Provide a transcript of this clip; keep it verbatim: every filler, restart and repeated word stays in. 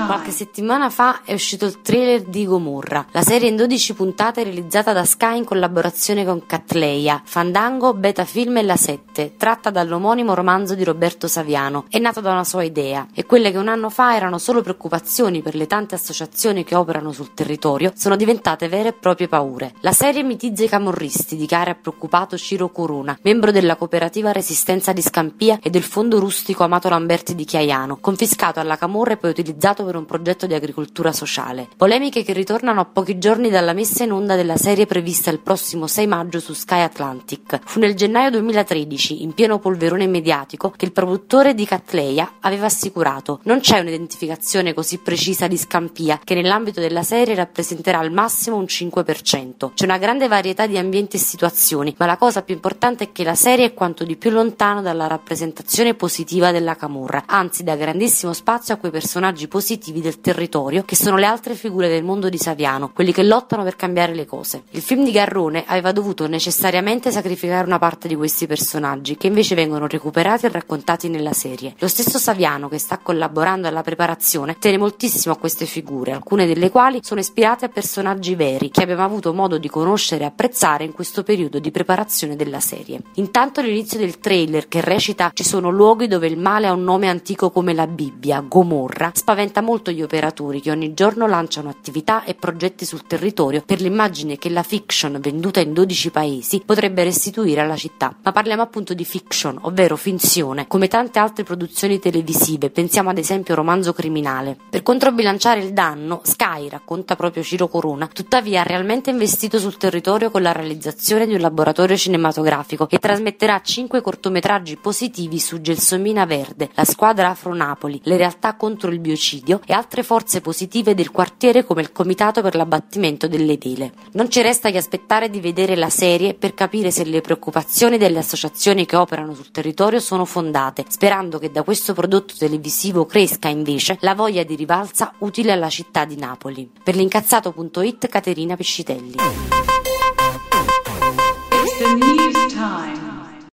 Qualche settimana fa è uscito il trailer di Gomorra, la serie in dodici puntate realizzata da Sky in collaborazione con Catleya, Fandango, Beta Film e La Sette, tratta dall'omonimo romanzo di Roberto Saviano. È nato da una sua idea, e quelle che un anno fa erano solo preoccupazioni per le tante associazioni che operano sul territorio sono diventate vere e proprie paure. La serie mitizza i camorristi, dichiara preoccupato Ciro Corona, membro della cooperativa Resistenza di Scampia e del fondo rustico Amato Lamberti di Chiaiano, confiscato alla camorra e poi utilizzato per un progetto di agricoltura sociale. Polemiche che ritornano a pochi giorni dalla messa in onda della serie prevista il prossimo sei maggio su Sky Atlantic. Fu nel gennaio duemilatredici, in pieno polverone mediatico, che il produttore di Catleya aveva assicurato: non c'è un'identificazione così precisa di Scampia, che nell'ambito della serie rappresenterà al massimo un cinque per cento. C'è una grande varietà di ambienti e situazioni, ma la cosa più importante è che la serie è quanto di più lontano dalla rappresentazione positiva della camorra, anzi dà grandissimo spazio a quei personaggi positivi del territorio che sono le altre figure del mondo di Saviano, quelli che lottano per cambiare le cose. Il film di Garrone aveva dovuto necessariamente sacrificare una parte di questi personaggi, che invece vengono recuperati e raccontati nella serie. Lo stesso Saviano, che sta collaborando alla preparazione, tiene moltissimo a queste figure, alcune delle quali sono ispirate a personaggi veri che abbiamo avuto modo di conoscere e apprezzare in questo periodo di preparazione della serie. Intanto l'inizio del trailer, che recita "ci sono luoghi dove il male ha un nome antico come la Bibbia, Gomorra", spaventa molto gli operatori che ogni giorno lanciano attività e progetti sul territorio per l'immagine che la fiction, venduta in dodici paesi, potrebbe restituire alla città. Ma parliamo appunto di fiction, ovvero finzione, come tante altre produzioni televisive, pensiamo ad esempio Romanzo Criminale. Per controbilanciare il danno, Sky, racconta proprio Ciro Corona, tuttavia ha realmente investito sul territorio con la realizzazione di un laboratorio cinematografico che trasmetterà cinque cortometraggi positivi su Gelsomina Verde, la squadra Afro Napoli, le realtà contro il biocidio e altre forze positive del quartiere come il Comitato per l'abbattimento delle vele. Non ci resta che aspettare di vedere la serie per capire se le preoccupazioni delle associazioni che operano sul territorio sono fondate, sperando che da questo prodotto televisivo cresca invece la voglia di rivalsa utile alla città di Napoli. Per l'incazzato punto it, Caterina Pescitelli. It's the news time.